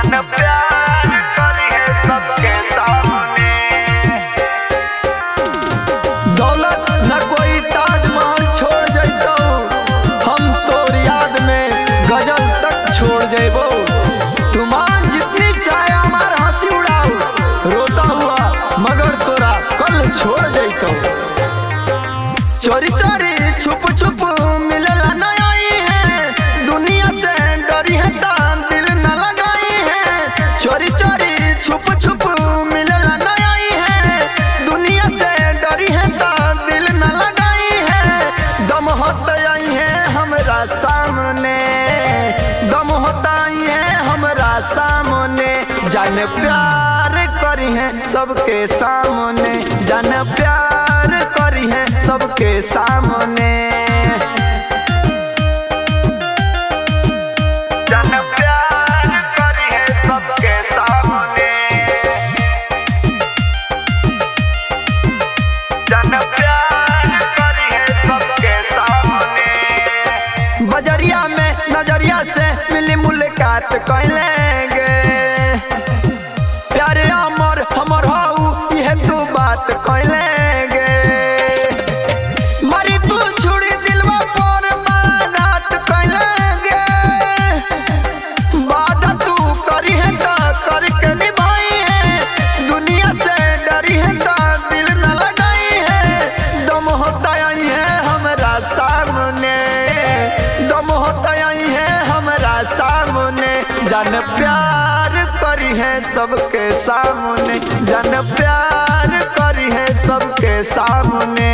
जान प्यार करी है सबके सामने। दौलत न कोई ताजमहल छोड़ जैतो, हम तोर याद में गजल तक छोड़ जैबो। तुमान जितनी चाहे हमार हंसी उड़ाओ, रोता हुआ मगर तोरा कल छोड़ जैतो। चोरी चोरी छुप छुप मिलला न आई है, दुनिया से डरी है ता दिल न लगाई है। चोरी चोरी छुप छुप मिलला न आई है, दुनिया से डरी है ता दिल न लगाई है। दम होता आई है हमरा सामने, दम होता आई है हमरा सामने। जान प्यार करी है सबके सामने, जान प्यार करी है सबके सामने। जान प्यार करी है सबके सामने। जान प्यार करी है सबके सामने। बजरिया में नजरिया से मिली मुलाकात कैलेंगे, प्यारे अमर हमर हाउ यह तू बात कैलेंगे। मरी तू छुड़ी दिलवा पर बड़ा घात कैलेंगे, वादा तू करी है तो करके निभाई है, दुनिया से डरी है तो दिल न लगाई है। दम होता आई है हमरा सामने, दम होता आई है हमरा सामने। जान प्यार करी है सबके सामने, जान प्यार करी है सबके सामने।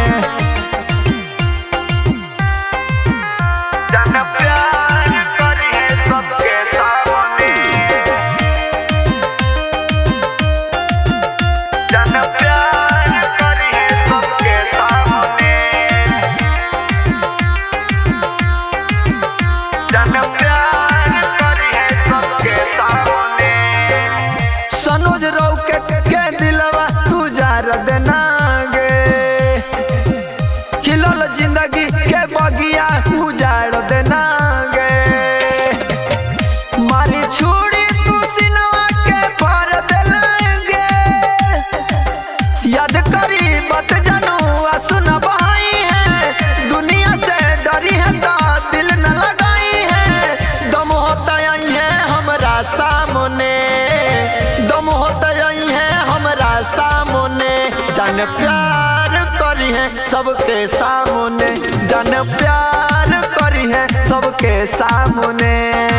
जान प्यार करी है सबके सामने। जान प्यार करी है सबके सामने। जान प्यार करी है सबके सामने। सनोज रॉकेट के दिलवा तू जार देना गे, खिलल जिंदगी के बगिया उजाड़ देना गे। मारी छुड़ी तू सिनवा के भर देलेंगे, याद करी बात जानू आ सुन बहाई है, दुनिया से डरी है तो दिल न लगाई है। दम होता आई है हमरा सामने, दम होता आई है हमरा सामने। जान प्यार करी है सबके सामने, जान प्यार करी है सबके सामने।